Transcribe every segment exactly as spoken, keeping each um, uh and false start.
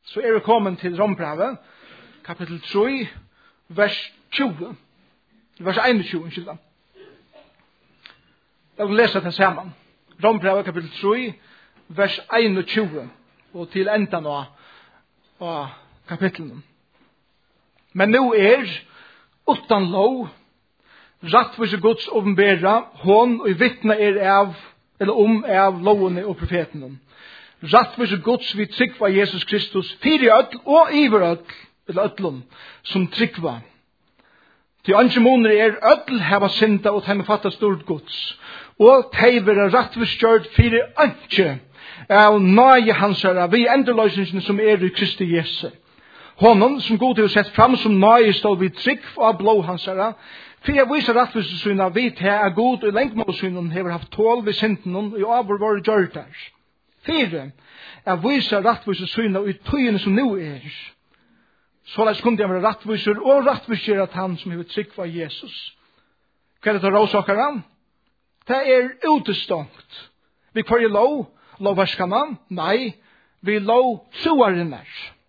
så er vi kommet til Rombrevet, kapittel tre, vers tjue. Vers einogtjue, unnskyld da. Jeg vil lese det sammen. Rombrevet, kapittel tre, vers einogtjue, og til enden av, av kapitlen. Men nu er, utan lov, rattvise Guds åpenbæra, hon og vittna er av, eller om av lovene og profetene. Rattvise Guds vi tryggva Jesus Kristus, fyri öll og iver öll, eller öllum, som tryggva. Til andre måneder er öll heva synda og teime fatta stort Guds, og teivere rattvise gjørt fyri ønske av nøye hansara, vi endurløsningene som er i Kristi Jesu. Honom som god til å sett fram som nøye stå vi trygg av blå hansara, for jeg viser rattvise syna vi til er god og lengmålsynen hever haft tål ved synden og i avur våre gjørter. Fire, jeg viser rattvise syna i tøyene som nå er. Såleis kunne jeg være rattviser og rattviser at han som hever trygg av Jesus. Hva er det til råsakere? Det er utestångt. Vi kvar i lov, lovverskene? Nei, vi lov troarinner.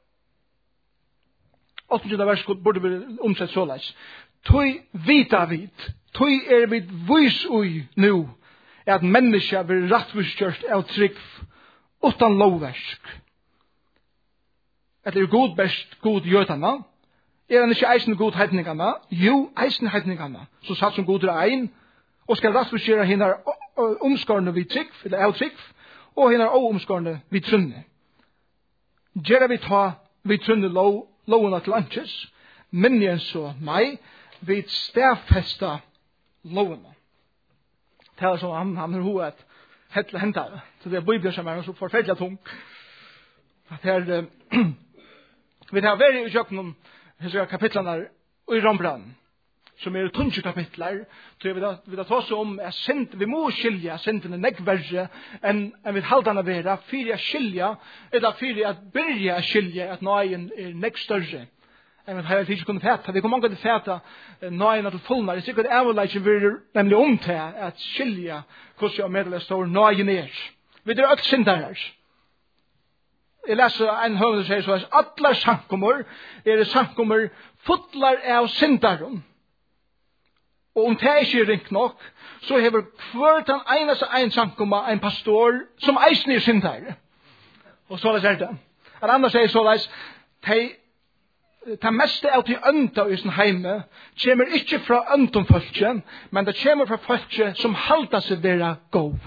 åttende vers burde vi omsett såleis. Tøy vita vid, tøy er vid vis ui nu, at menneska vil rattvistgjørst av trygg utan lovversk. Eller er god best god jøtana? Er han ikke eisen god heitningana? Jo, eisen heitningana. Så satt som god er ein, og skal rattvistgjøra hinnar omskarne vid trygg, eller av trygg, og hinnar omskarne vid trunne. Gjera vi ta vid trunne lov, lovene til anses, men jeg så nei, vi stedfesta lovene. Det er som han, han har hodet hettle hentet, så det er bøybjør som er så forferdelig tung. Det er, uh, vi har vært i kjøkken disse kapitlene i Rombrevet, som er tunge kapitler, så vi har, vi har tatt oss om, at synd, vi må skilja syndene neggverre enn en vi halvdana være, fyrir jeg skilja, eller fyrir jeg byrja skilja at nøyen er negg større. Jeg vet, jeg ikke kunne fæta. Vi kommer mange til fæta nøyene til fullnar. Jeg sikkert avleggjen vil nemlig om til at skilja hvordan jeg meddeler står nøyen er. Vi er økt syndar her. Jeg leser en høvende sier så at alle sankummer er sankummer fotlar av syndaren. Og om det ikke er ringt nok, så hever hver den eneste en sankummer en pastor som eisen er syndare. Og så er det. En annen sier så at de det meste av til ønta i sin heime kommer ikke fra øntom folket, men det kommer fra folket som halda seg vera god.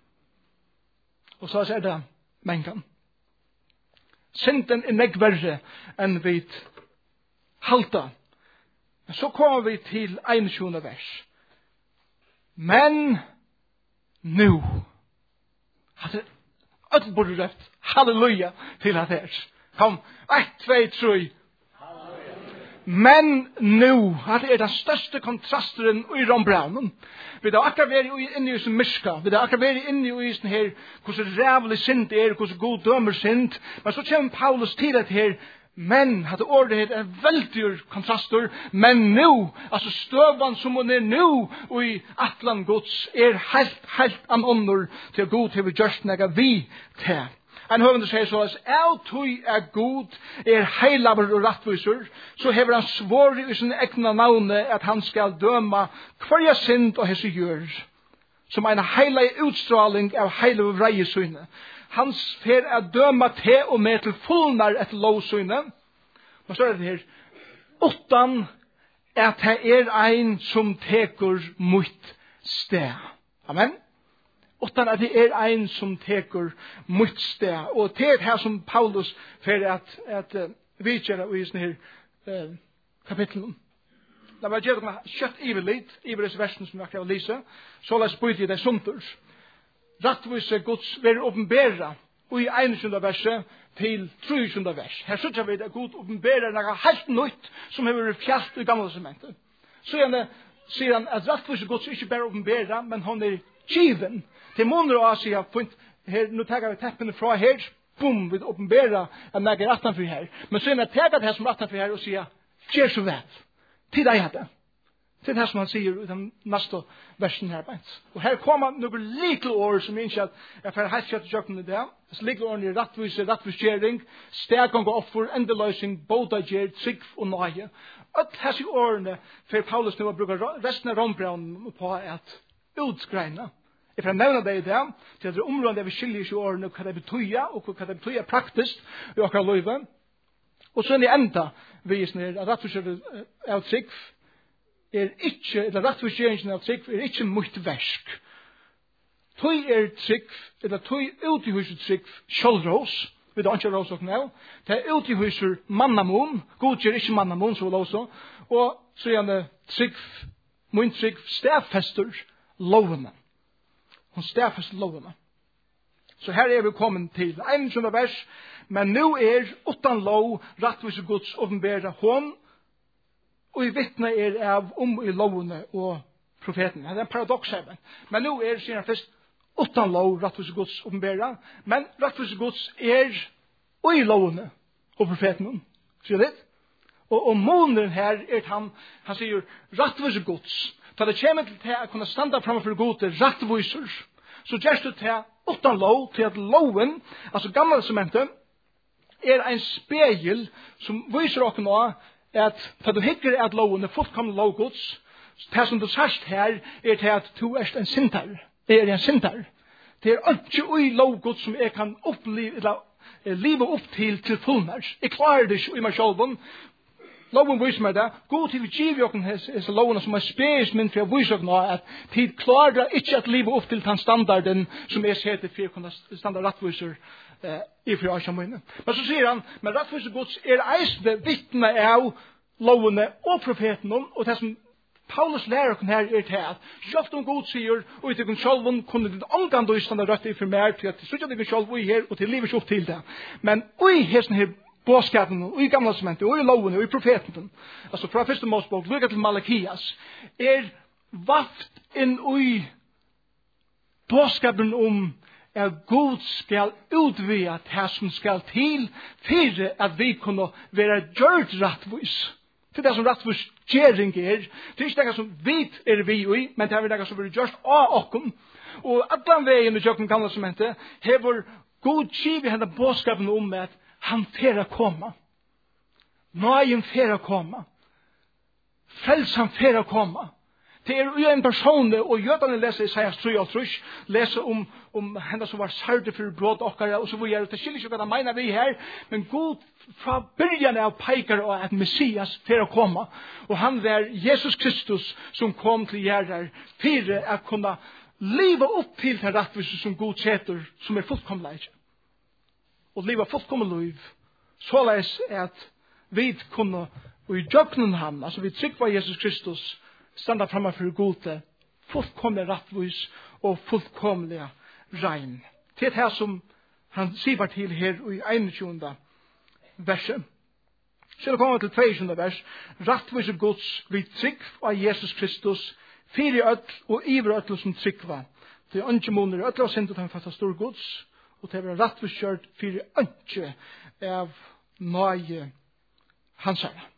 Og så er det mengan. Synden er neggverre enn vi halda. Men så kommer vi til einogtjúgunda vers. Men nu at det ødel borde røft halleluja til at her. Kom, ett, tvei, tre. Men nu, at det er den største kontrasten i Rombrevet. Vi har akkurat vært inne i sin myrska. Vi har akkurat vært inne i sin her, hvordan rævlig synd er, hvordan god dømer synd. Men så kommer Paulus til at her, men, at ordet er veldig kontraster, men nu, altså støvan som hun er nu, og i atlan gods, er helt, helt an ånder til god til vi gjørst nega vi til. En høvende sier så at av tøy er god, er heilaver og rattviser, så hever han svår i sin egna navne at han skal døma hver synd og hese gjør, som en heilig utstråling av heilig vreiesyne. Hans fer er døma til og med til fullnar et lovsyne. Men så er det her, utan at det er ein som teker mot sted. Amen. Utan at det er ein som teker mot sted. Og det er her som Paulus fer at, at uh, vi kjære i sånne her uh, kapitlen. Da var jeg gjerne kjøtt iver litt, iver disse versen som jeg kan lese, så la oss bøyde i det sunter. Rattvise Guds være åpenbæra, og i einogtjúgunda verset til treogtjúgunda vers. Her synes jeg vi det god åpenbæra noe helt nytt som har vært fjalt i gamle sementet. Så gjerne sier han at rattvise Guds ikke bare åpenbæra, men han er given. Til måneder og sier her, nå tar vi teppene fra her, bom, vi åpenbæra at jeg er attanfor her. Men så gjerne tar det her som attanfor her og sier, gjør så vel. Til deg hadde. Til det som han sier i den neste versen her. Og her kommer noen likle ord som ikke at jeg får helt kjøtt i kjøkken i det. Så likle ordene er rettvise, rettvisgjering, steggang og offer, endeløsning, bådagjer, trygg og nøye. Og disse ordene for Paulus nå bruker resten av rombrevnen på at utgreina. Jeg får nevne det i det, til at det er områden der vi skiljer ikke ordene, hva det betyr, og hva det betyr praktisk i akkurat løyve. Og så er det enda visner at rettvisgjering er trygg, er ikke, eller rettvisgjeringen av trygg, er ikke mot versk. Tøy er trygg, eller tøy ut i huset trygg, kjølrås, vi da ikke rås og nå, det er ut i huset mannamon, godkjør ikke mannamon, så vil også, og så er det trygg, mun trygg, stedfester lovene. Hun stedfester lovene. Så her er vi kommet til enogtjúgunda vers, men nå er utan lov, rettvise Guds åpenbære hånd, og i vittne er av om i lovene og profeten. Det er en paradoks her. Men nå er det først utan lov, rettvise Guds åpenbære, men rettvise Guds er og i lovene og profeten. Sier det? Og, og måneden her er at han, han sier rettvise Guds. Da det kommer til å kunne standa framfor Gud rettviser, så gjør det til utan lov, til at loven, altså gamle sementet, er en spegel som viser oss nå at da du hikker at loven er fullkomne lovgods, det som du sørst her er til at du er en sinter. Det er en sinter. Det er ikke i lovgods som jeg kan oppleve, eller livet opp til til fullmer. Jeg klarer det ikke i meg selv. Loven viser meg det. God til vi giver jokken hese lovene som er spes min for å vise oss nå at tid klarer ikke at livet opp til den standarden som jeg ser til for å kunne standard rettviser eh, i for å mine. Men så sier han, men rettviser Guds er eisende vittne av lovene og profeten og det som Paulus lærer oss her er til at selv om Gud sier og til kun selv kunne det omgang du stande rett i for mer til at det sier ikke selv og i her og til livet opp til det. Men og i hesten her båskapen, og i gamle sementet, og i lovene, og i profeten, altså fra første Mosebok, lukket til Malakias, er vaft inn i båskapen om at Gud skal utvide det som skal til, for at vi kunne være gjørt rettvis. Det er det som rettvis gjering er. Det er ikke det som vi er vi i, men det er det som vi gjørt av okken. Og at den veien i kjøkken gamle sementet, hever God kivet henne båskapen om at han fer å komme. Nøyen fer å komme. Frelsen fer å komme. Det er jo en person, og jødene leser Isaias tre og tre, leser om, om henne som var særlig for brott okkara, og så vil jeg, det skiller ikke hva det mener vi her, men God fra begynnelsen av peker og at Messias fer å komme. Og han var Jesus Kristus som kom til gjerder for å kunne leve opp til det rettvise som God setter, som er fullkomlig. Og leva fullkommen liv, såleis at vi kunne, og i døgnen ham, altså vi trykva Jesus Kristus, standa framme for gode, fullkomlig rettvis og fullkomlig rein. Det er det som han sier til her i einogtjúgunda verset. Så det kommer til tjueåttende vers, rettvis og gods vi trykva av Jesus Kristus, fire øtl og iver øtl som trykva. Det er ikke måneder øtl og sendt ut han fattar stor gods, og det var rettviskjørt for ønske av nøye hans herre.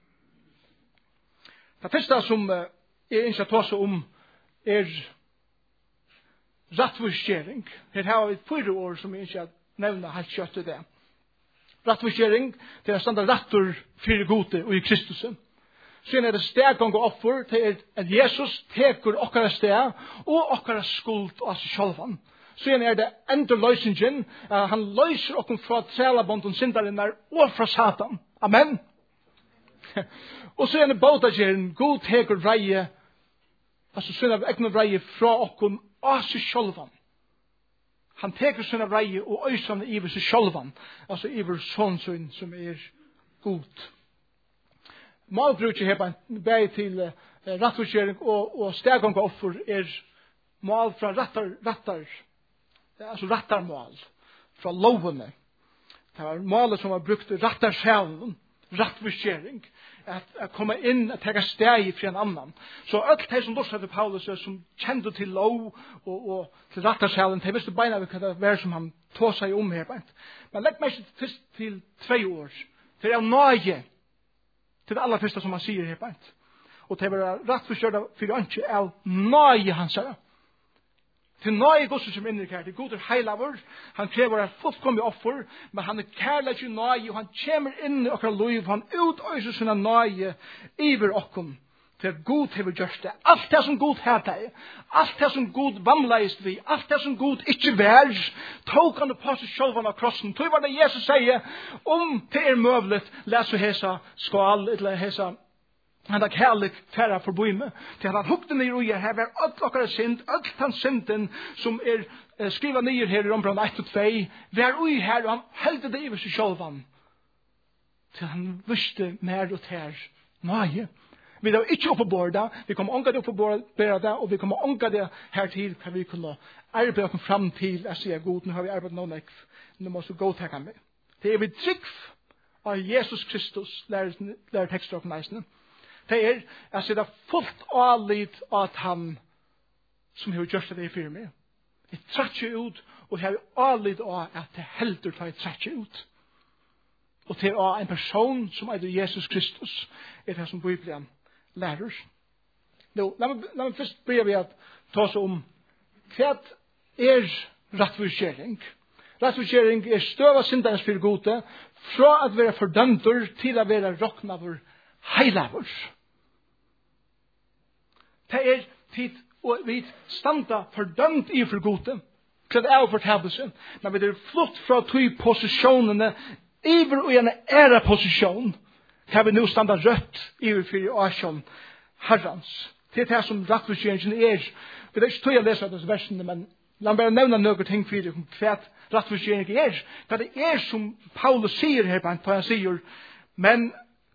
Det første som jeg ønsker å ta seg om er rettviskjøring. Her har vi fire år som jeg ønsker å nevne helt kjøtt til det. Rettviskjøring, det er standard retter for gode og i Kristus. Så er det steggang og offer til at Jesus teker okkara steg og okkara skuld av seg sjølvan. Så er det enda løsningen, uh, han løser okken fra trælabånden syndarinnar og fra Satan. Amen. Og så er det bådageren, God teker reie, altså synd av egnet reie fra okken av seg sjølvan. Han teker synd av reie og øysene iver seg sjølvan, altså iver sånnsyn som er god. Malbruket her på en beg til uh, rettforskjering og, og steggang og offer er mal fra rettar, rettar, altså rettarmål fra lovene. Det var målet som var brukt rettarsjælen, rettforskjering, at, at komme inn og ta steg for en annan. Så alt det som lortet til Paulus som kjente til lov og, og til rettarsjælen, det visste beina hva det var som han tog seg om her. Men legg meg ikke først til tre år, for jeg nøye til det aller første som han sier her. og til å være rettforskjørte for ikke av nøye hans herre. Til nøye godset som innrikert, til god er heilavur, han krever et fullkomlig offer, men han er kærlig til nøye, og han kommer inn i okra liv, han utøyser sine nøye iver okkom, til god hever gjørst det. Alt det som god hæta er, alt det som god vannleist vi, alt det som god ikke vær, tog han på seg sjølvan av krossen. Tog var det Jesus sier, om det er møvlet, les og hesa skal, eller hesa han har kærlig færre forboi med, til han hukte ned og gjør her, hver alt okkar synd, alt han synden som er eh, skrivet ned her i Rombrand ett og to, hver ui her, og han heldte det i seg sjølvan, til han visste mer og ter nøye. Vi er ikke oppe på bordet, vi kommer ånga det oppe på bordet, og vi kommer ånga det her til, hva vi kunne arbeide oss fram til, jeg sier god, nå har vi arbeidet noen ekv, nå må vi gå til ham med. Det er vi trygg av Jesus Kristus, lærer tekster og næsene. Det er at det er fullt avlid at han som har gjort det i firme. Det trekker ut, og har avlid av at det helder tar trekker ut. Og til en person som er Jesus Kristus, er det som Bibelen lærer. Nå, la meg, la meg først begynne ved at ta oss om hva er rettforskjering. Rettforskjering er støv av syndernes for gode, fra at være fordømter til å være råknaver heilavur. Det er tid og vi standa fordømt i for gode. Hva er å fortelle seg? Men vi er flott fra to posisjonene iver og en æra posisjon. Kan vi nå standa rødt iver for Asjon Herrans. Det er det som rettforskjeringen er. Vi er ikke tog å lese disse versene, men la meg bare nevne noen ting for det, hva rettforskjeringen er. Hva det er som Paulus sier her på en, på han sier, men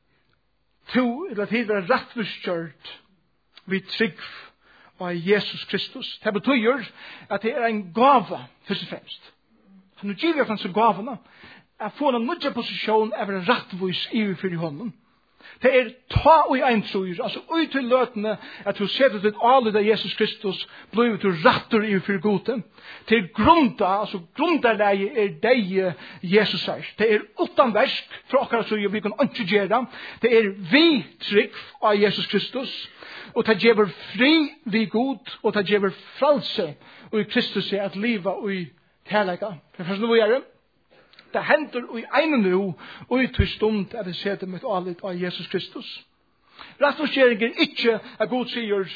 to, eller tid være rettforskjørt vi trygg av Jesus Kristus. Det betyr at det er en gave, først og fremst. Han er givet hans gavene, at få en nødja posisjon av en rettvis i for hånden. Det er ta og ein tror, altså ut til løtene at du ser til alle av Jesus Kristus blir til retter i for gode. Til grunda, altså grunderleie er deg Jesus er. Det er utan versk fra akkurat så vi kan ikke gjøre. Det er vi trygg av Jesus Kristus, og det gjør fri vi god, og det gjør frelse og i Kristus er at livet og i tillegget. Det er først nå vi gjør det. Det hender i ene nå, og i til stund at det setter mitt alit av Jesus Kristus. Rettforskjering er ikke at Gud sier,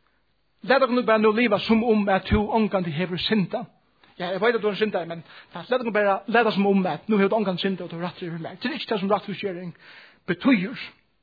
let dere nå bare nå livet som om at du omgang til hever synda. Ja, jeg vet at du har synda, men let dere bare lete som om at nå har du omgang synda og du retter i meg. Det er ikke det som rettforskjering betyr.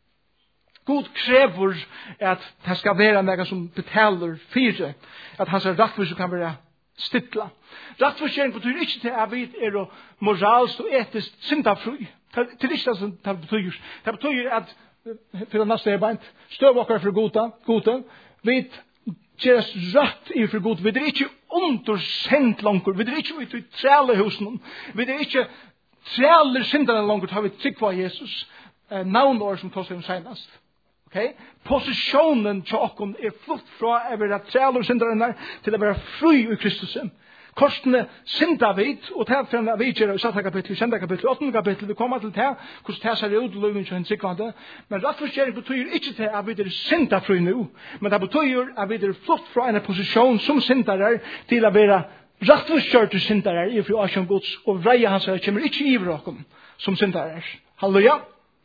Gud krever at det skal være noe som betaler fire, at hans rettforskjering kan være stitla. Rettforskjering betyr ikke til at vi er moralsk og etisk syndafri. Det er ikke det som det betyr. Det betyr at, for det neste er beint, støv okker for gode, gode, vi gjør oss rett i for gode, vi er ikke undersendt langer, vi er ikke ute i trælehusen, vi er ikke træler syndene langer, har vi trygg på Jesus, navnår som tar seg om senest. Okay? Posisjonen til okken er flott fra å være træler syndene til å være fri i Kristus. Korsene synda vid, og det er for en vidgjør i satte kapittel, i kjente kapittel, åttende kapittel, vi kommer til det, hvordan det ser ut, løgning til en sikkvande. Men rettforskjering betyr ikke til at vi er synda fri nå, men det betyr at vi er flott fra en posisjon som syndere til å være rettforskjørte syndere i fri Asjon Guds, og vreie hans her kommer ikke i vraken som syndere. Halleluja!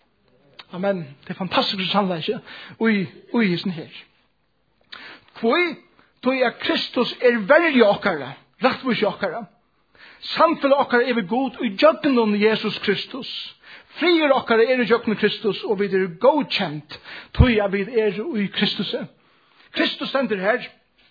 Amen. Det er fantastisk sannleggje, og i hisen her. Hvor tog jeg Kristus er veldig okkara, rettvis okkara. Samfunnet okkara er vi god i jøkken Jesus Kristus. Frier okkara er i jøkken Kristus, og vi er godkjent, tog jeg vi er i Kristus. Kristus stender her.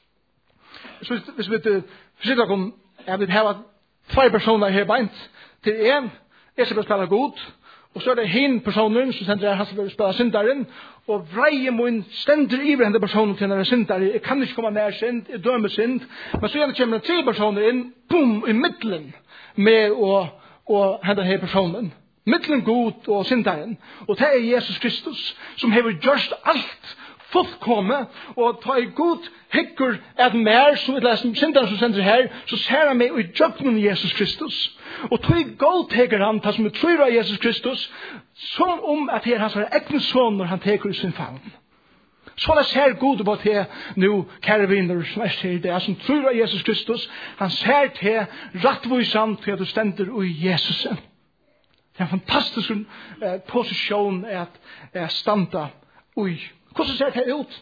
Hvis vi forsitter om, jeg vil ha tvær personer her beint. Til en, jeg skal spille god, og så er det hin personen som sender her, han skal spille syndaren, og vreie mun stender i hverandre personen til denne syndare. Jeg kan ikke komme nær synd, jeg dømer synd, men så gjerne kommer det tre personer inn, boom, i middelen, med å, å hente her personen. Middelen god og syndaren. Og det er Jesus Kristus, som har gjort alt fullkomme, og ta i god hikker at mer, som vi leser syndaren som sender her, så ser han meg i jøkken Jesus Kristus. Og ta i god teker han, ta som vi tror av Jesus Kristus, som om at det er hans egne son når han teker i sin favn. Sånn ser god på til nu, kære viner, som er sier det, som tror av Jesus Kristus, han ser til rettvisan til at du stender i Jesus. Det er en fantastisk eh, posisjon at eh, standa ui. Hvordan ser det ut?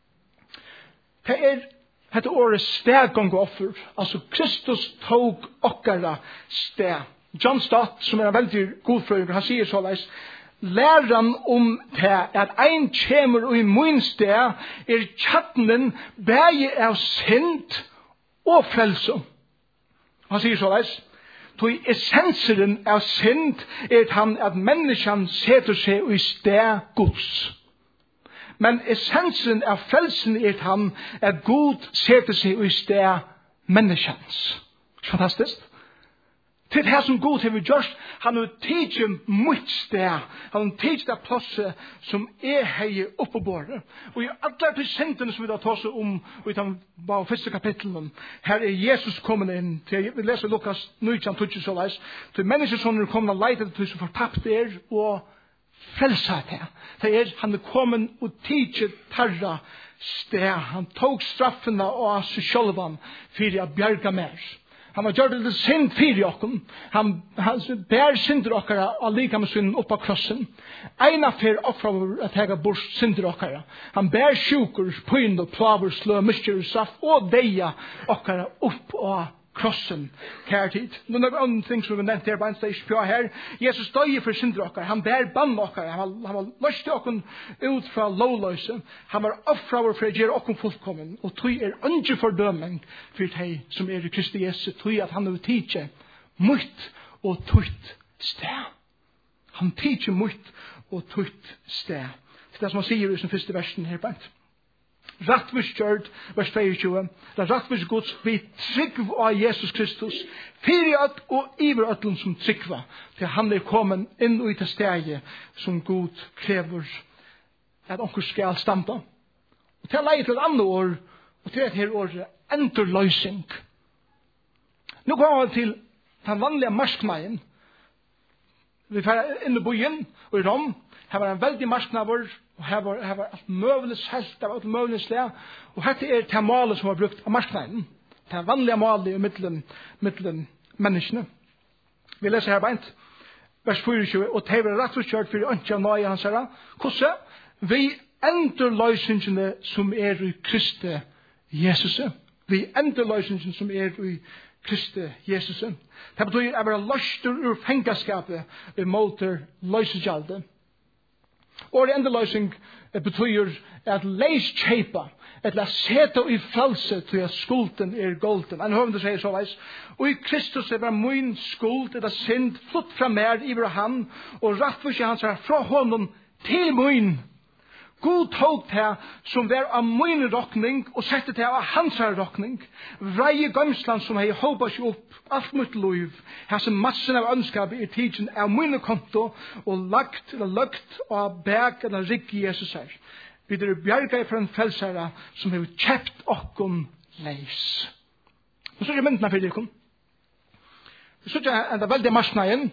Det er dette året steggang og offer. Altså, Kristus tog okkara steg. John Stott, som er en veldig god frøyre, han sier såleis, læran om det at ein kjemur i mun steg er kjattnen bægi av synd og frelse. Han sier såleis, tog essenseren av synd er at han at menneskene setter seg i steg Guds. Men essensen av frelsen er at han at Gud setter seg i steg menneskens. Fantastisk. Til det som Gud har gjort, han har tidset mot steg. Han har tidset av plasset som er hei oppe på bordet. Og i alle de syndene som vi har tatt om, og i den første kapitlen, her er Jesus kommet inn. Til, vi leser Lukas nitton tjueto så leis. Til mennesker som er kommet og leitet til som fortapt er, og frelsa til. Det er han er kommet og tidset tarra steg. Han tog straffene av seg sjølvan for å bjerga mer. Han har gjort det synd fyrir okken. Han, han bær synder okkara og lika med synden opp av krossen. Eina fyrir okkara at hega bort synder okkara. Han bær sjukur, pyn og plaver, slø, myskjer, straff og deia okkara opp av krossen. Kære tid. Nå er det andre ting som vi nevnt her på en stage på her. Jesus døye for synder okkara. Han bær bann okkara. Han, han var løst okken ut fra lovløse. Han var offraver for å gjøre okken fullkommen. Og tog er ikke fordøming for de som er i Kristi Jesus. Tog at han har tidsi mutt og tutt sted. Han tidsi mutt og tutt sted. Det er det som han sier i sin første versen her på en. Rattvis kjørt, vers tjueto. Det er rattvis gods vi trygg av Jesus Kristus. Fyriat og iverøtlen som tryggva. Til han er kommet inn i det steget som God krever at onker skal stampa. Og til å leie til et andre år, og til et her år, endurløysing. Nå kommer vi til den vanlige marskneien. Vi fer inn i byen og i Rom. Her var en veldig marsknaver, og her var, her var alt møvelig selt, det var alt møvelig slag. Og dette er det malet som var brukt av marskneien. Det er vanlige malet i middelen, middelen menneskene. Vi leser her beint, vers tjuefire, og det var rett og kjørt for ønske av nøye hans herre. Hvordan? Vi endurløysingene som er i Kristi Jesus. Vi endurløysingene som er i Kristi Jesus. Det betyr at vi er løster ur fengaskapet ved måter løysegjaldet. Og endurløysing betyr at leis kjeipa, at la seta i frelse til at skulden er golden. En høvende sier så veis, og i Kristus er min skuld, det er synd, flutt fra mer i han, og rattvis hans er fra honom til min. God tog det som var av min rokning, og sette det av hans rokning. Vreie gømsland som hei håpa seg opp alt mitt liv. Her som massen av ønskap i tidsen av mine konto, og lagt eller lagt av bæk eller rigg i Jesus her. Vi er bjerga fra en frelsere som har kjept okkom leis. Og så er det myndene for dere. Vi så er det veldig marskneien.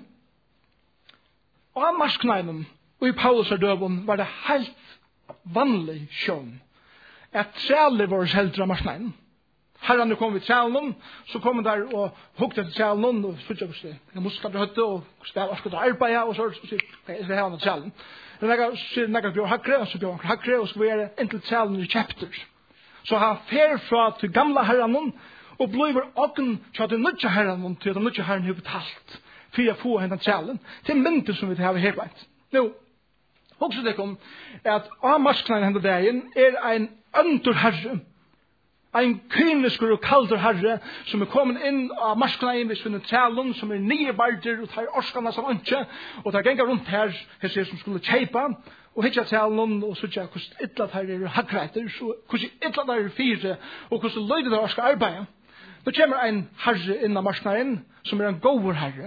Og av marskneien, og i Paulus og døven, var det helt vanlig sjøn. At træle var heldre av marskneien. Herren er kommet i trælen, så kom han der og hukte til trælen, og så ikke det muskler til høtte, og det var skal arbeide, og så sier jeg skal ha han til trælen. Så når jeg blir hakre, og så blir han hakre, og så blir det inntil trælen i kjepter. Så han fer fra til gamle herren, og blir åkken til den nødja herren, til den nødja herren har betalt, for å få henne trælen, til mynter som vi har her på. Nå, også det kom, at av marskneien henne dagen er en underherre, en kynisk og kalder herre som er kommet inn av marskneien ved Svinne Trælund, som er nye barder og tar orskene som ønske, og tar gengar rundt her, her ser som skulle kjeipa, og hitja Trælund, og så ikke hvordan ytla her er hakkreiter, hvordan ytla der er fire, og hvordan løyde der orska arbeid. Nå kommer en herre inn av marskneien, som er en gåver herre.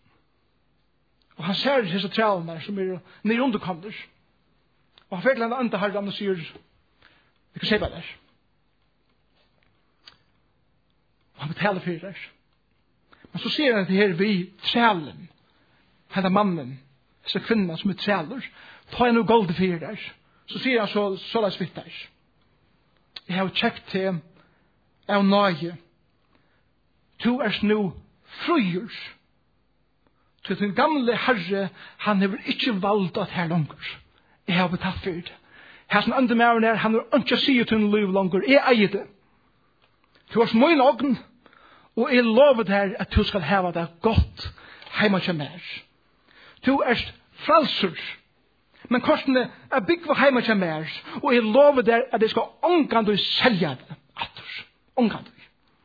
Og han ser disse Trælund der, som er nye underkommer. Og han fikk en andre herre, og sier, vi kan se på der. Og han betaler for det. Men så sier han at det her vi trælen, henne mannen, disse kvinnerne som er træler, ta en og golde for det. så sier han så, så la smittar. Jeg har kjekt til av nøye. Du er nu frøyer. Til den gamle herre, han har ikke valgt at her langer. Jeg har betalt for det. Her som andre med er, han har ikke sier til en liv langer. Jeg eier det. Du har min ogn, og jeg lover deg at du skal hava det godt hjemme til mer. Du er frelser. Men korsene er bygd for hjemme til mer, og jeg lover deg at jeg skal omgang du selge det. Atter. Omgang du.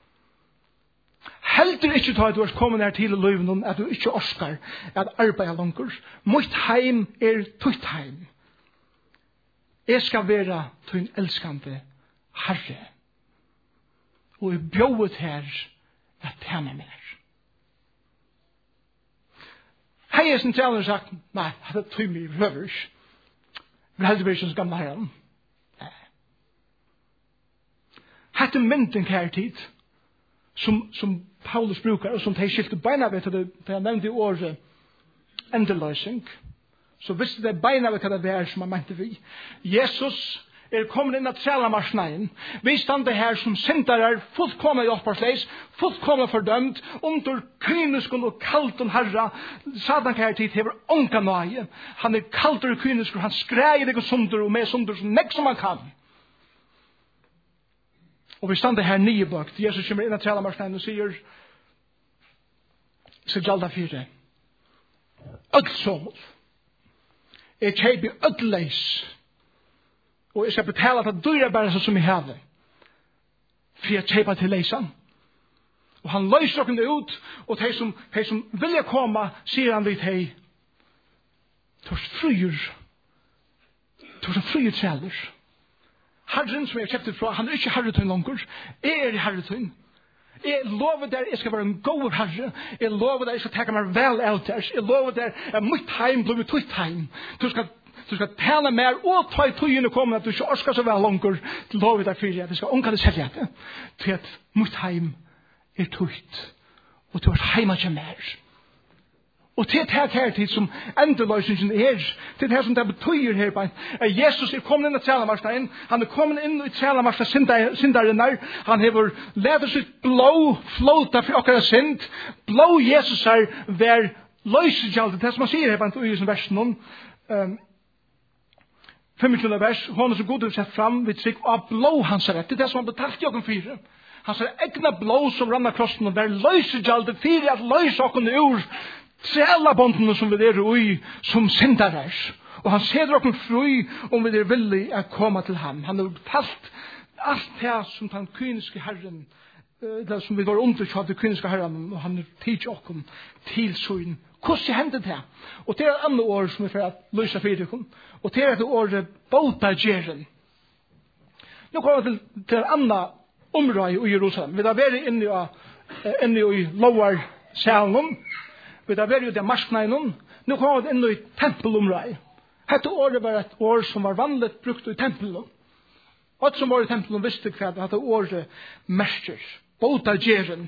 Heldur ikke ta at du er kommet her til løyven, at du ikke orskar at arbeide langer. Mitt heim er tutt heim. Jeg skal være til elskande herre. Og jeg bjøvet her at tjene mer. Hei, jeg som tjener sagt, nei, det tog meg røver ikke. Vi heldig blir som gamle herren. Nei. Hette mynden kjær tid, som, som Paulus brukar, og som de skilte beina ved til det, da jeg nevnte i året endeløsning, så visste det beina ved hva det var som han mente vi. Jesus er kommet inn at selamarsneien. Vi stande her som syndere, fullkomne hjelpersleis, fullkomne fordømt, under kyniskon og kalten herra. Satan kan her tid hever onka nøye. Han er kalter og kyniskon, han skreier deg og sunder og med sunder som nek som han kan. Og vi stande her nye bakt. Jesus kommer inn at selamarsneien og sier, så gjalda fire. Ødelsål. Jeg kjeipi ødeleis. Og jeg skal betale for dyra bare som jeg har. For jeg kjeipa til leisan. Og han løser dere ut, og de som, de som vilja komme, sier han litt hei. Tors fryer. Tors fryer træler. Herren som jeg har kjøpt fra, han er ikke herretøyn langer. Jeg er herretøyn. Jeg lover der jeg skal være en god herre. Jeg lover der jeg skal takke meg vel out der. Jeg lover der at mitt heim blir mitt heim. Du skal, du skal tale mer og ta i tøyene kommer at du ikke orsker så vel langer. Du lover der for at jeg skal unge det selv hjerte. Til at mitt heim er tøyt. Og du har heimat til mer. Og til det her tid som endeløsningen er, til det her som det betyr her på en, at Jesus er kommet inn i Selamarsneien, han er kommet inn i Selamarsneien synderen der, han har ledet sitt blå flåta for akkurat synd, blå Jesus er ved løsegjaldet, det som han sier her på en, i versen om, um, femogtyvende vers, hun er så god til å sette fram, vi trykk av blå hans rett, det er det som han betalt i åkken fire. Han sier egna blå som rann av krossen, og ved løsegjaldet, fire at løse åkken ur, trælabåndene som vi er ui, som syndere. Og han ser oss fri om vi er villige å komme til ham. Han har betalt alt det som den kyniske herren, det som vi var underkjørt til kyniske herren, og han har tidsi oss til søyn. Hvordan hendte det? Og det er et annet år som vi får løse fyrtøkken. Og det er et år båtagjeren. Nå kommer vi til, til et annet område i Jerusalem. Vi har vært inne i, inne i lovar salen. Vi har vært ute av marsneien. Nå kommer vi inn i tempelområdet. Dette året var et år som var vanligt brukt i tempelen. Alt som var i tempelen visste hva dette året mester. Båtagjeren.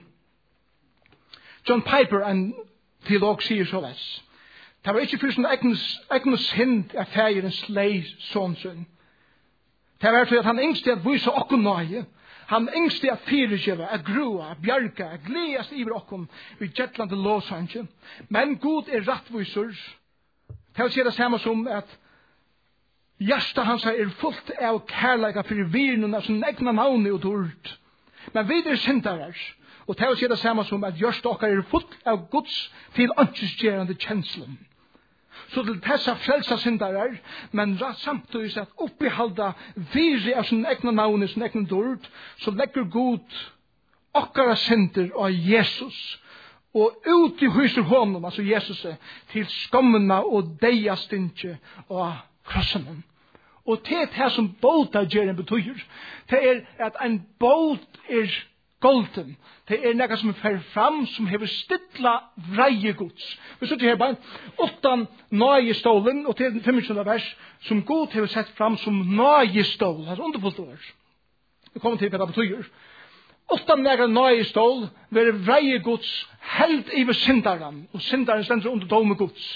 John Piper, en teolog, sier så les. Det var ikke først en egnes hint av fægerens lei sånnsyn. Det var til at han yngste at vise okkom nøye. Han yngste at fyrirkjøve, at grua, at bjarga, at gledes iver okkom i Gjetland og Låsanje. Men Gud er rattviser. Det vil si det samme som at hjertet hans er fullt av kærleika for virnen av sin egna navn og dård. Men vi er syndarer. Og det vil si det samme som at hjertet okkar er fullt av Guds til ønskesgjerande kjenslen. Så til dessa frelsa syndarar, men samtidig at oppihalda viri av sin egna navn, sin egna dård, så legger Gud okkara synder av Jesus, og ut i huset honom, altså Jesus, til skammena og deia stinje av krossen. Og det er det som båtagjeren betyr. Det er at en båt er golden. Det er nekka som fer fram, som hever stilla vreie gods. Vi sitter her bare, utan nøyestålen, og til femogtyvende vers, som Gud hever sett fram som nøyestål. Det er underfullt ord. Vi kommer til hva det betyr. Utan nekka nøyestål, vil vreie gods held i ved syndaren, og syndaren stender under dome gods.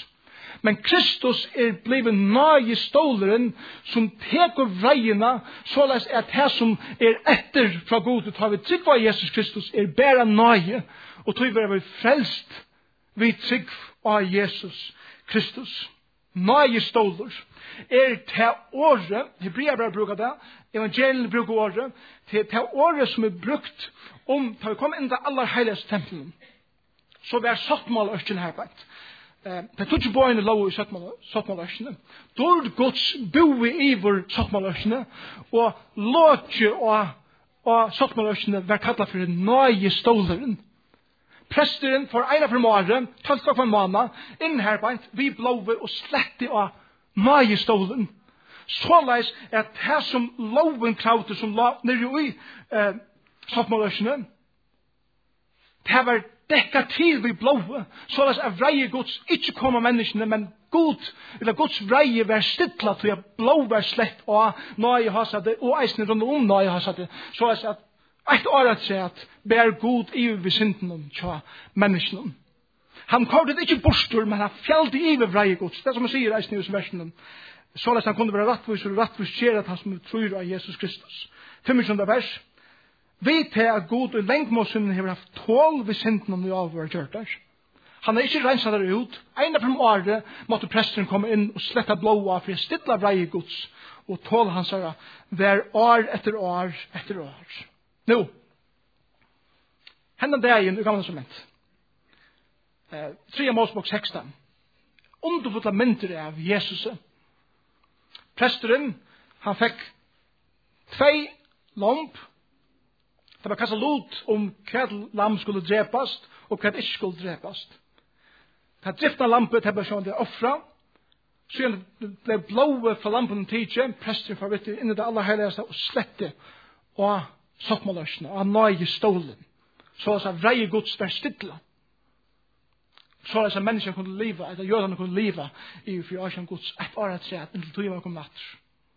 Men Kristus er blevet nøye ståleren som teker vreiene, således at det som er etter fra Gud, tar vi trygg av Jesus Kristus, er bare nøye, og tog vi er frelst vi trygg av Jesus Kristus. Nøye ståler er til året, Hebreerbrevet bruker det, evangeliet bruker året, til, til året som er brukt om, da vi kom inn til aller heiligste tempelen, så vi er sattmålørsten her på et. Det tog ikke bøyene lov i sattmålørstene. Dord Guds bo i vår sattmålørstene, og låtje og, og sattmålørstene var kallet for nøye ståleren. Presteren for ena for måre, talt for måned, inn her på et, vi blåve og slette av nøye stålen. Såleis er det som loven krauter som la nere i eh, sattmålørstene, det var dekka til vi blåve, såleis er vreie Guds ikke komme menneskene, men God, eller Guds vreie var stittla til at blåve er slett og nøye hasade, og eisne rundt om nøye hasade, såleis at eit året sier at ber God i ved synden til menneskene. Han kortet ikke bostur, men han fjallte i ved vreie Guds. Det er som han sier eisne i versen, såleis han kunne være rattvis, og rattvis skjer at han som tror av Jesus Kristus. femogtjúgunda vers. Vi til at Gud og lengmåsynden har haft tål ved synden om vi avhører kjørter. Han har ikke renset det ut. En av dem året måtte presteren komme inn og slette blåa for å stille vreie Guds og tål hans herre hver år etter år etter år. Nå, henne dagen i gamle testament. Eh, tre Mosebok sexton. Underfulla mynter av Jesus. Presteren, han fikk tvei lomp. Det var kastet lot om hva lam skulle drepast og hva ikke skulle drepast. Det driftna lampet det ble sånn det offra. Så ble blåve fra lampen tidje, presteren for vitt inn i det aller heiligste og slette og sattmåløsene og nøye stålen. Så at vreie Guds vær stidla. Så at mennesker kunne leve, eller jødene kunne leve i for årsjøen Guds et år et sted, inntil tog var kommet natt.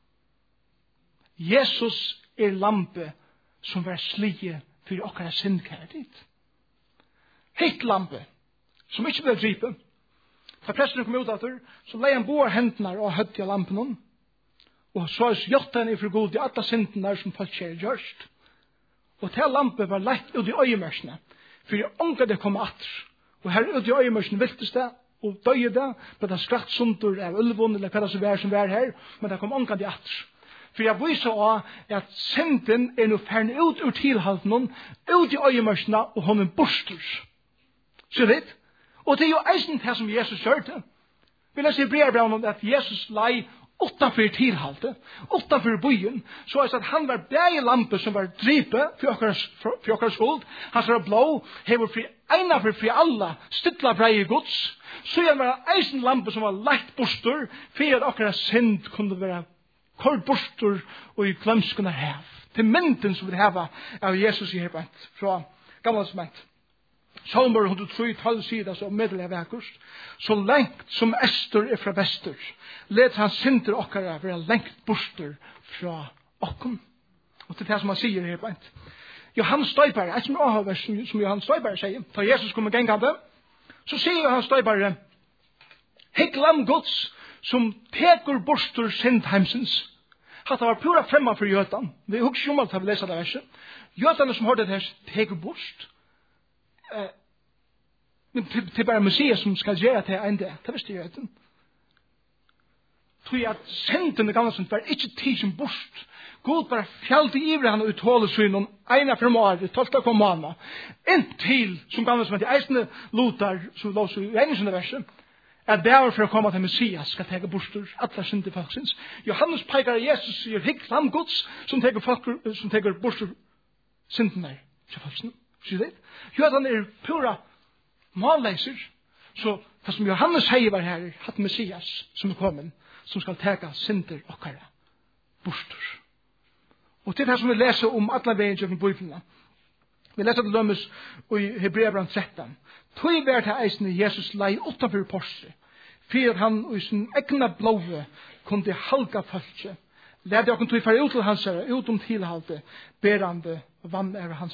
Jesus er lampe som var slige for okkara syndkære dit. Hitt lampe, som ikke ble dripet. Da presteren kom ut etter, så leie han boar hendene og høtt i lampen. Og så er gjort henne for god i alle syndene som folk skjer gjørst. Og til lampe var lett ut i øyemørsene, for jeg ånga det kom atter. Og her ut i øyemørsene viltes det, og døye det, men det skratt sundur av ulvun, eller hva det som var som var her, men det kom ånga det atter. For jeg viser også at synden er nå fern ut ur tilhalten, ut i øyemørsene, og hun er borster. Så det? Og det er jo eisen det som Jesus gjør det. Vi leser i brevbrevet at Jesus lei utanfor tilhalte, utanfor byen, så er det at han var bæg lampe som var dripe for okkar skuld. Han var blå, hever fri eina for fri alla, stytla breie Guds. Så er det eisen lampe som var lagt bostur, for at okkar synd kunne være kort bostur og i glemskunna hev. Til mynden som vi heva av Jesus i herbeint, fra gamla testament. Salmer one oh three tolv sier det så middel av vekkust. Så lengt som Ester er fra vester, let han synder okkara være lengt borster fra okkom. Og til det som han sier her beint. Johannes Støyberg, et som avhøver som Johannes Støyberg sier, da Jesus kommer gengande, så sier Johannes Støyberg, hikk lam Guds som teker borster syndheimsens. Hatt det var pura fremman for Jøtan. Vi husker jo om alt har vi lest det verset. Jøtane som hørte det her teker borst. Men til bare Messias som skal gjøre til en det, det visste jeg ikke. Tror jeg at synden i gamle sånt var ikke tid som bort. God bare fjallte ivre han og uthåle synen ena frem året, tolvta kom måned. Inntil, som gamle som at de eisende lotar, som lås i ene sånne verset, at det er for å komme til Messias skal tege borster alle synder folksins. Johannes peikar Jesus sier, hikk lam Guds som teger, folk, som teger borster syndene til folksins. Sier det? Jødan er pura malleiser. Så det som Johannes sier var her, hatt Messias som er kommet, som skal teka synder okkara borster. Og til det som vi leser om alle veien til Bibelen. Vi leser det lømmes i Hebreerbrevet tretton. Tøy vær til eisen Jesus lei utenfor porset, for at han i sin egna blåve kunne halga folket. Lærde jeg kunne tøy fara ut til hans herre, ut om tilhalte, berande vann er hans herre.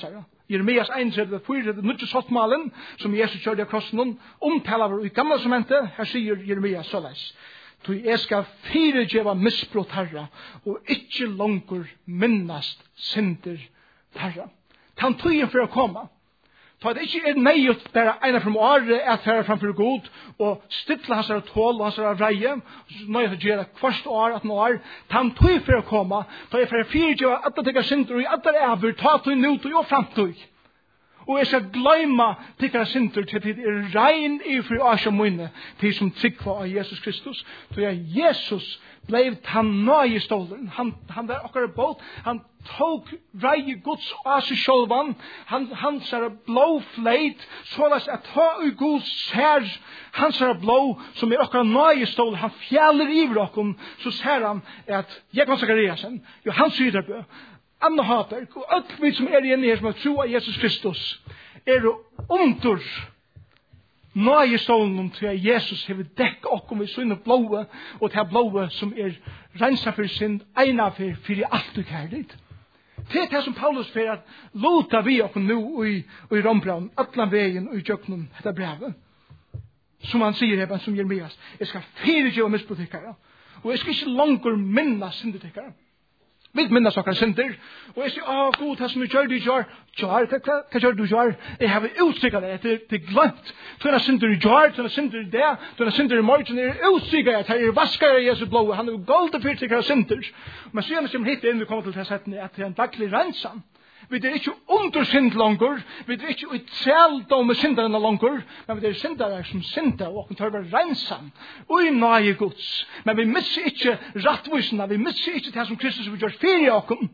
Jeremias einogtredve, fire, nødje sottmalen, som Jesus kjørte av krossen, omtaler vi i gamle sementet, her sier Jeremias såleis. Så jeg skal firegjeva misbrott herra, og ikke langer minnast synder herra. Kan tøyen for å komme. Så det ikke er nøyt bare ene fra året at fære framfor god, og stytla hans er tål, og hans er vreie, nøyt å gjøre kvart år, at nå er, kan tøy for å komme, så jeg for å firegjeva at det tekker synder, og at det er over, ta tøy nå, og framtøy. Og jeg skal gløyma tikkara synder til det er rein i fri asjamoine til som tryggva av Jesus Kristus. Så ja, Jesus blev han nøye stolen. Han, han var okkar båt. Han tok reie Guds asje sjolvan. Han, han ser blå fleit. Såleis at ta ui Guds ser han ser blå som er okkar nøye stolen. Han fjaller iver okkom. Så ser han at Jakob Sakariasen, jo han syr der bø. Anna Haberg, og alt vi som er igjen her som har tro av Jesus Kristus, er under nøye stolen til at Jesus har dekket okkom i sønne blåe, og til blåe som er rensa for synd, ena for, for alt du kærligt. Det er det som Paulus fyrir at lota vi okkom nu i, i Rombraun, atlan veien og i jøknen dette brevet. Som han sier her, som Jeremias, jeg skal fyrirgjøva misbrutikere, og jeg skal ikke langer minna syndetikkere. Vi minnes okkar synder, og jeg sier, åh, god, det som du gjør, du gjør, gjør, hva gjør du gjør? Jeg har utsikker det, det er glemt. Du er synder i gjør, du er synder i det, du er synder i morgen, det er utsikker det, det er vasker i Jesu blå, han er gold og fyrtikker av synder. Men så gjerne som hit inn, vi kommer til å sette at det er en daglig rensan. Vi er ikke under synd langer, vi er ikke ut seldom med synderne langer, men vi er syndere som synder, og vi tar bare rensan, og i nøye Guds. Men vi misser ikke rettvisene, vi misser ikke det som Kristus vil gjøre fyrir i okken.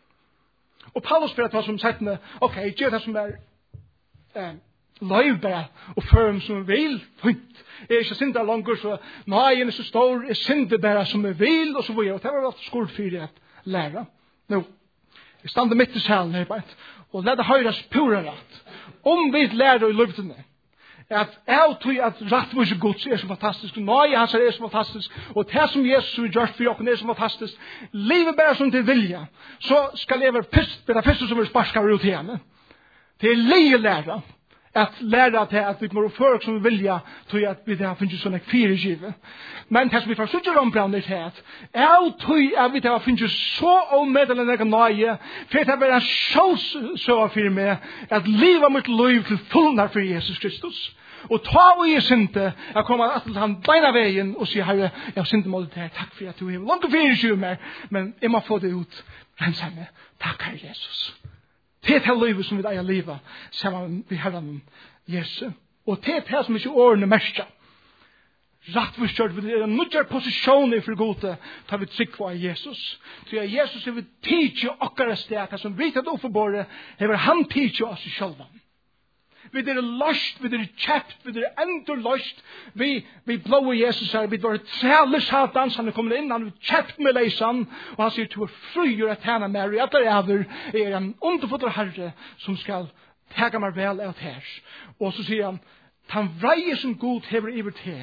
Og Paulus ber at hva som sagt med, ok, gjør det som er eh, løyvbære, og førm som er vil, fint. Jeg er ikke synder langer, så nøyen er så stor, er syndebære som er vil, og så vil jeg, og det var alt skuld fyrir at lære. Nå. Jeg stande midt i salen her, og lette høyres pura rett. Om vi lærer i løftene, at jeg tror at rettvise Guds er så fantastisk, og nøye hans er så fantastisk, og det som Jesus har gjort for dere er så fantastisk, livet bare som til vilja, så skal jeg være først, det er første som er sparskere ut igjen. Det er lige lære, at lære til at vi må folk som vilja, tror jeg at vi har funnet sånn ek fire skive. Men det som vi får suttje ombrandet til at, jeg tror at vi har funnet så omedelig enn nøye, for det er bare en sjåsøv for meg, at livet mitt liv til fullnar for Jesus Kristus. Og ta og jeg synte, jeg kommer til han beina veien og sier, Herre, jeg har synte målet til her, takk for at du har langt og fire skive mer, men jeg må få det ut, rensamme, takk Herre Jesus. Det er det livet som vi eier livet sammen med Herren Jesus. Og det er det som ikke årene merker. Rattforstjørt vil det er nødvendig posisjoner for gode til vi trykker av Jesus. Så at Jesus vil tidse okkara sted, som vi tatt oppforbåret, hever han tidse oss i sjølven. Vi er løst, vi er kjæpt, vi er endur løst. Vi, vi blå Jesus her, vi var træle satans, han er kommet inn, han er kjæpt med leisan, og han sier, du er fri og at henne mer, og at det er er en underfotter herre som skal tega meg vel av her. Og så sier han, han vreie som god hever iver til.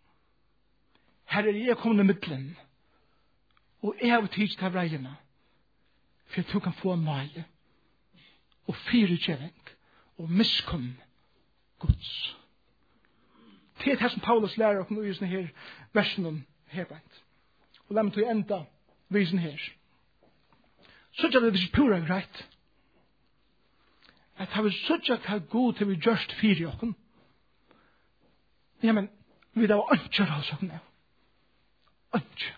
Her er jeg kommet i middelen, og jeg har tids til vreiene, for at du kan få nøye, og fire kjeving, og miskunn Guds. Det er det som Paulus lærer oss i sånne her versen her beint. Og la meg til enda visen her. Så er det ikke pura greit. At har vi så ikke at god til vi gjørst fire i okken. Ja, men vi da var ønsker av oss nå. Ønsker.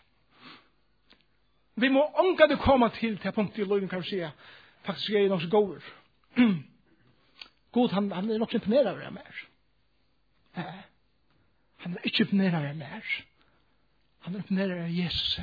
Vi må ånga det komme til til punktet i loven kan vi si faktisk er nok så gåver. God, han, han er nok ikke imponeret av det mer. Nei. Han er ikke imponeret av det mer. Han er imponeret av Jesus.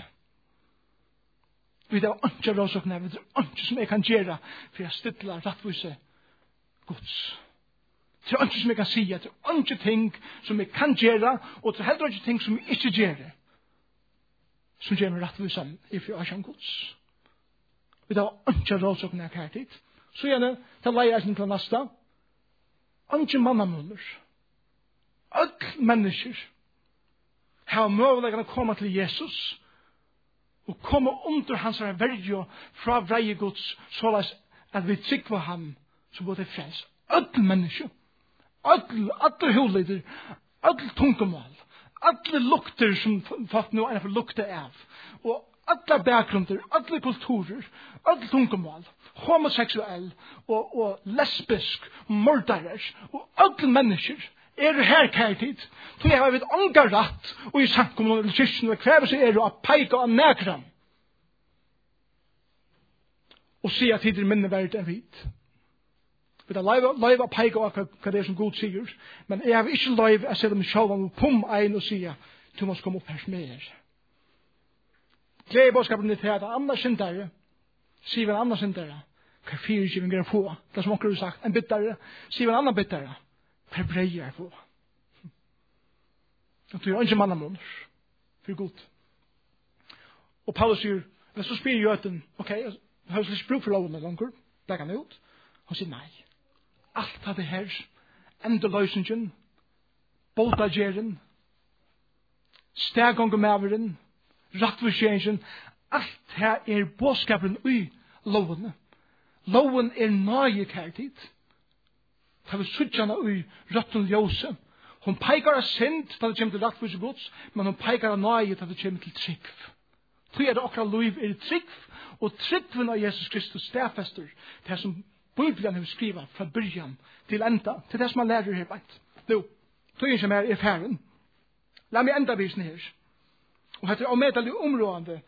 Vi er ikke råsakene, vi er ikke som jeg kan gjøre for jeg støtler rettvise Guds. Det er ikke som jeg kan si, det er ikke ting som jeg kan gjøre, og det er heller ikke ting som jeg ikke gjør. Som gjør meg rettvise i for jeg Guds. Vi er ikke råsakene her tid. Så gjerne, til leieisen til neste, Anke mannamuller. Øll mennesker har muligheten å komme til Jesus og komme under hans verjo fra vreie Guds såleis at vi trykker ham så både frels. Öll menneske, öll, alle huleder, öll tungemål, alle lukter som folk nå er for lukte av, og alle bakgrunder, alle kulturer, alle tungemål, homoseksuell og, og lesbisk, mordarer, og alle mennesker er her kærtid. Så jeg har vidt ånga rett, og i samkommun og kyrkjen, og krever seg er å peika av nekran, og si at tider minne verdt enn vidt. Vi har live å peika av hva det er som god sier, men jeg har ikke live å sette meg selv om pum ein og sier, du må komme opp her som er. Glede bådskapen til at andre syndere, sier vi en annen syndere, hva fire kjiving er på, det som onker har sagt, en bittere, sier vi en annen bittere, hva breier er på. Og du er ikke mannamåner, for god. Og Paulus sier, men så spyr jøten, ok, jeg har ikke bruk for lovene langer, legger han ut, han sier nei. Alt av det her, endeløsningen, båtageren, stegangomaveren, rattforskjeringen, alt her er bådskapen i lovene. Loven er nøye kærtid. Det er suttjene i ratten ljøse. Hun peikar av synd da det kommer til rattforskje gods, men hun peikar av nøye da det kommer til trygg. Så er det akkurat liv er trygg, og tryggven av Jesus Kristus stedfester det som Bibelen har skrivet fra början til enda, til det som man lærer her beint. Nå, tog som er i færen. La meg enda visen her. Og dette er omedelig områdende.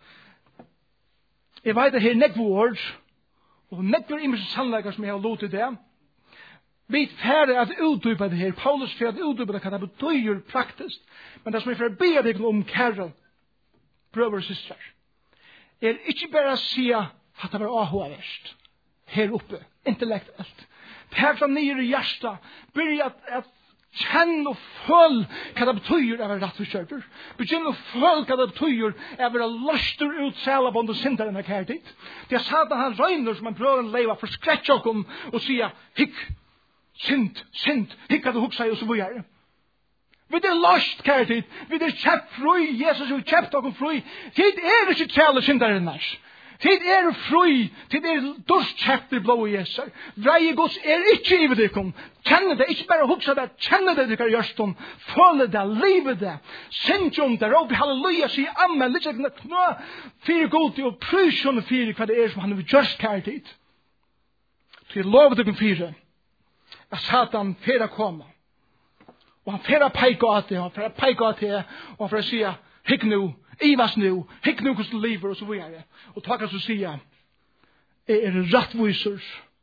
Jeg vet at her nekvo ord, og nekvo imens sannleggere som jeg har lov til det. Vi færre at utdype det her. Paulus færre at utdype det, hva det betyr praktisk. Men det som jeg færre ber deg om kære brøver og systrar, er ikke bare å si at det var avhåverst her oppe, intellektuelt. Per fra nere i hjertet, begynner at, at kjenne og føle hva det betyr å være rettforskjørter. Begynne å føle hva det betyr å være løster ut sælabånd og synderen av kærtid. Det er satan han røyner som han prøver å leve for skrettsjokken og sier, hikk, synd, synd, hikk at du hukser og så videre. Vi er løst kærtid, vi er kjøpt fri, Jesus har kjøpt dere fri. Tid er ikke træle synderen nær. Tid er fri, tid er dorsk kjøpt i blå i Jesus. Vreie gods er ikke i det kom. Kjenne det, ikke bare hukse det, kjenne det dere gjørstom. Føle det, livet det. Synd om det, råp i halleluja, si amen, litt sånn knå, fire god og prysjone fire hva det er som han har gjørst kærtid. Til lov dere fire, at Satan fere komme. Og han fere peika at det, han fere peika at det, og han fere sier, hikk nu, ivas nu, hikk nu hvordan du lever, og så videre. Og takk at du sier, jeg er rettviser,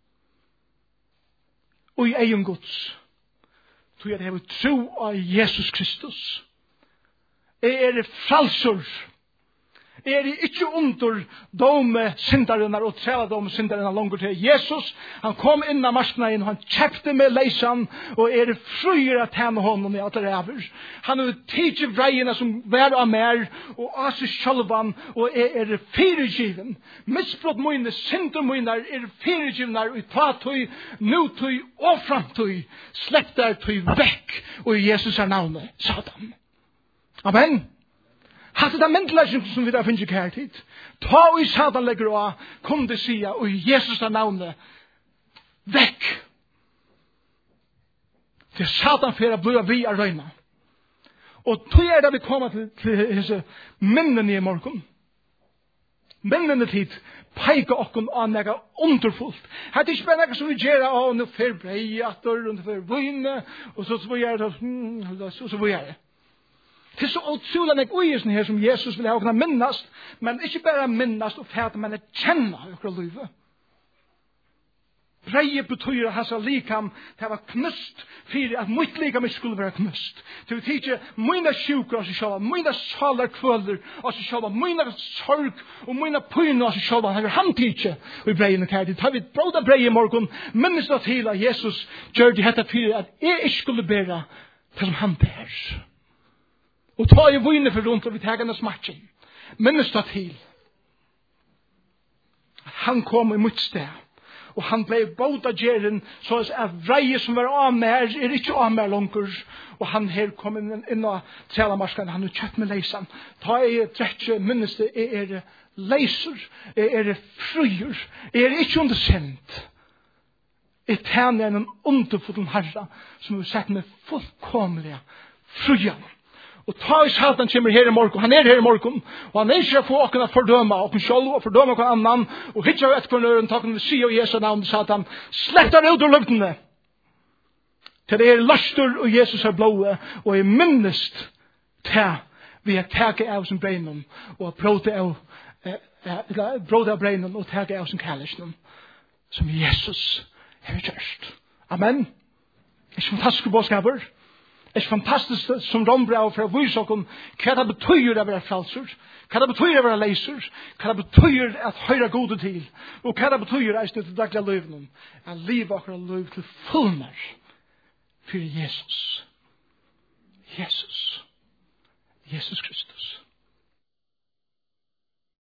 og i egen gods, tror jeg det er tro av Jesus Kristus. Jeg er frelser, jeg er ikke under dome syndarene og træladome syndarene langer til Jesus. Han kom inn av marsknaden, og han kjepte med leisan, og er frøyer at han og hånden i alt det ræver. Han har tidsi vreiene som vær av mer, og av seg sjølvan, og er, er firegiven. Misbrott mine, synder mine, er firegivne, og ta tøy, nu tøy, og framtøy, slepp der tøy vekk, og i Jesus er navnet, Satan. Amen. Hatt det mentelagen som vi da finner ikke her tid. Ta og i Satan legger av, kom det sia, og Jesus er navnet, vekk. Det er Satan for å bli vi av røyna. Og tog er det vi kommer til, til disse minnene i morgen. Minnene tid, peika okken av nega underfullt. Hatt det ikke bare nega som vi gjør, og nå fer breiater, og nå fer vøyne, og så så gjør det, og så så gjør det. Det er så utrolig nek uisen her som Jesus vil ha å kunne minnast, men ikke bare minnast og fæte, men kjenne okra livet. Breie betyr at hans likam det var knust for at mitt likam ikke skulle være knust. Det vil ikke mine sjuker av seg selv, mine saler kvøler av seg selv, mine sorg og mine pyne av seg selv, han er han tidsi og i breien og kærlig. Da vi bråda breie i morgen, minnes det til at Jesus gjør det hette for at jeg ikke skulle bære det som han bærer. Og ta i vune for rundt og vi tager hans matchen. Minnes det til. Han kom i mitt sted. Og han ble båda gjeren så at vreie som var av mer er ikke av mer langer. Og han her kom inn, inn av trælamarskan. Han har kjøtt med leisan. Ta i trettje minnes det er leiser. Er frøyer. Er ikke under sendt. er tjener en underfull herre som har sett meg fullkomlig frujan. Og ta i satan kommer her i morgen, han er her i morgen, og han er ikke for å kunne fordøme, og kunne selv og fordøme hver annan, og hittar etter hver nøren, ta kunne si og Jesu navn, satan, slekter ut ur luftene. Til det er lastur og Jesus er blåe, og er minnest til vi er taget av som breinen, og bråte av, bråte av breinen, og taget av som kærlesen, som Jesus har gjort. Amen. Det er fantastiske bådskaper. Det er fantastisk som rombrev for å vise oss hva det betyr å være frelser, hva det betyr å være leiser, hva det betyr at høyre gode til, og hva det betyr å til daglig liv, at liv akkurat liv til fullmer for Jesus. Jesus. Jesus Kristus.